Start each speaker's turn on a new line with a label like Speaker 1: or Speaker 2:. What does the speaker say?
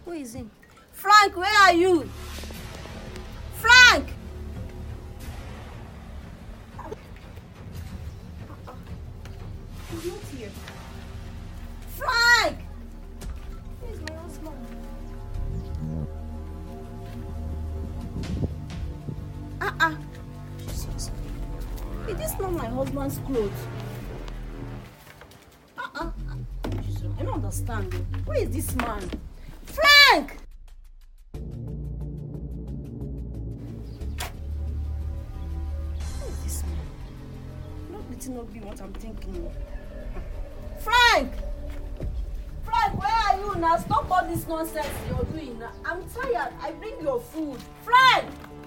Speaker 1: Who is he? Frank, where are you? Frank! He's not here. Frank! Where's my husband? Jesus. Is this not my husband's clothes? Jesus, I don't understand. Where is this man? Frank! Where is this man? Let it not be what I'm thinking. Frank! Frank, where are you now? Stop all this nonsense you're doing now. I'm tired. I bring your food. Frank!